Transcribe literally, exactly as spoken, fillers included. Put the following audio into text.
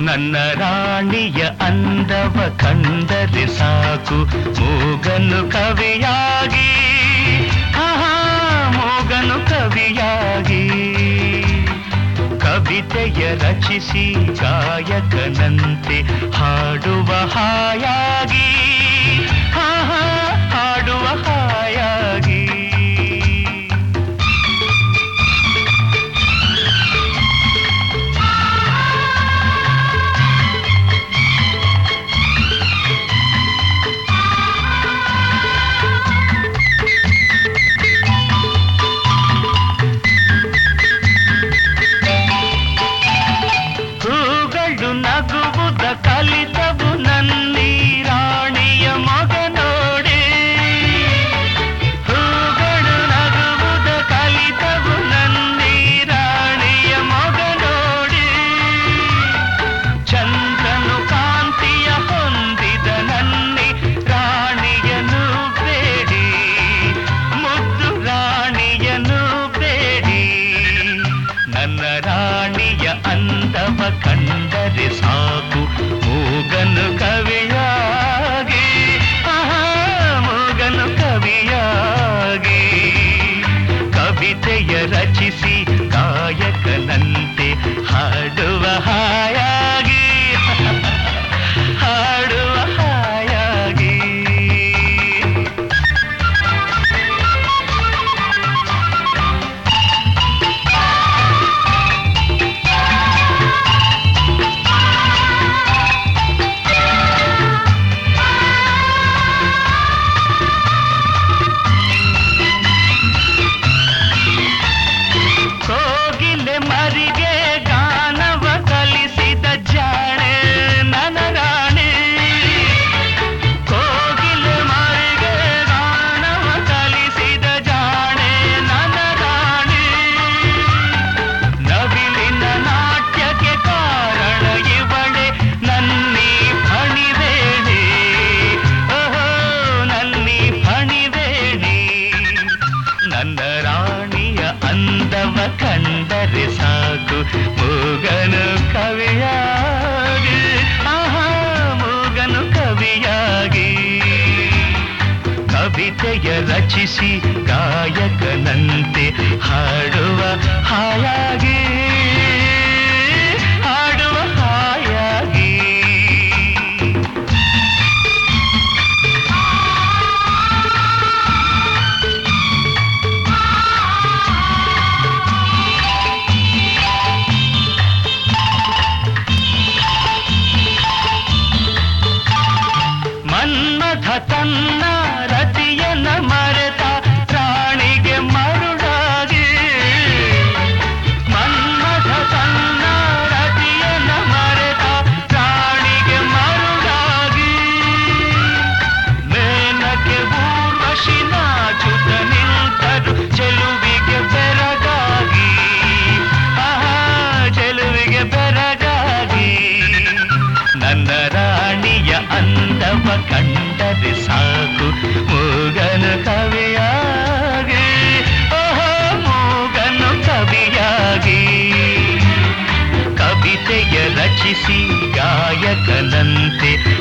ನನ್ನ ರಾಣಿಯ ಅಂದವ ಕಂಡರೆ ಸಾಕು ಮೂಗನು ಕವಿಯಾಗಿ ಆಹಾ ಮೂಗನು ಕವಿಯಾಗಿ ಕವಿತೆಯ ರಚಿಸಿ ಗಾಯಕನಂತೆ ಹಾಡುವ ಹಾಯಾಗಿ ಆಹಾ ಹಾಡುವ ಹಾಯಾಗಿ ಕಲಿತವು ನನ್ನಿ ರಾಣಿಯ ಮಗ ನೋಡಿ ಹೂಗಳು ನಗುವುದ ಕಲಿತವು ನನ್ನಿ ರಾಣಿಯ ಮಗ ನೋಡಿ ಚಂದ್ರನು ಕಾಂತಿಯ ಹೊಂದಿದ ನನ್ನಿ ರಾಣಿಯನು ಬೇಡಿ ಮುದ್ದು ರಾಣಿಯನು ಬೇಡಿ ನನ್ನ ರಾಣಿಯ ಅಂದವ ಕಂಡರೆ ಸಾಕು ಮೂಗನು ಕವಿಯಾಗಿ ಆಹಾ ಮೂಗನು ಕವಿಯಾಗಿ ಕವಿತೆಯ ರಚಿಸಿ ಗಾಯಕನಂತೆ ಹಾಡುವ ಹಾಯಾಗಿ ಹಾಡುವ ಹಾಯಾಗಿ ಮರಿಗೆ ಗಾನವ ಕಲಿಸಿದ ಜಾಣೆ ನನ್ನ ರಾಣಿ ಕೋಗಿಲೆ ಮರಿಗೆ ಗಾನವ ಕಲಿಸಿದ ಜಾಣೆ ನನ್ನ ರಾಣಿ ನವಿಲಿನ ನಾಟ್ಯಕ್ಕೆ ಕಾರಣ ಇವಳೆ ನನ್ನಿ ಫಣಿವೇಣಿ ಓಹೋ ನನ್ನಿ ಫಣಿವೇಣಿ ನನ್ನ ರಾಣಿಯ ಅಂದವ ಕಂಡರೆ ಸಾಕು ಮೂಗನು ಕವಿಯಾಗಿ ಆಹಾ ಮೂಗನು ಕವಿಯಾಗಿ ಕವಿತೆಯ ರಚಿಸಿ ಗಾಯಕನಂತೆ ಹಾಡುವ ಹಾಯಾಗಿ ಹಾಡುವ ಹಾಯಾಗಿ ಮನ್ಮಥ ತನ್ನ ರತಿಯನ ಮರೆತ ರಾಣಿಗೆ ಮರುಳಾಗಿ ಮನ್ಮಥ ತನ್ನ ರತಿಯನ ಮರೆತ ರಾಣಿಗೆ ಮರುಳಾಗಿ ಮೇನಕ್ಕೆ ಊರ್ವಶಿ ನಾಚುತ್ತ ನಿಂತರು ಚೆಲುವಿಗೆ ಬೆರಗಾಗಿ ಆಹಾ ಚೆಲುವಿಗೆ ಬೆರಗಾಗಿ ನನ್ನ ರಾಣಿಯ ಅಂದವ ಕಂಡರೆ ಸಾಕು ಮೂಗನು ಕವಿಯಾಗಿ ಓಹೋ ಮೂಗನು ಕವಿಯಾಗಿ ಕವಿತೆಯ ರಚಿಸಿ ಗಾಯಕನಂತೆ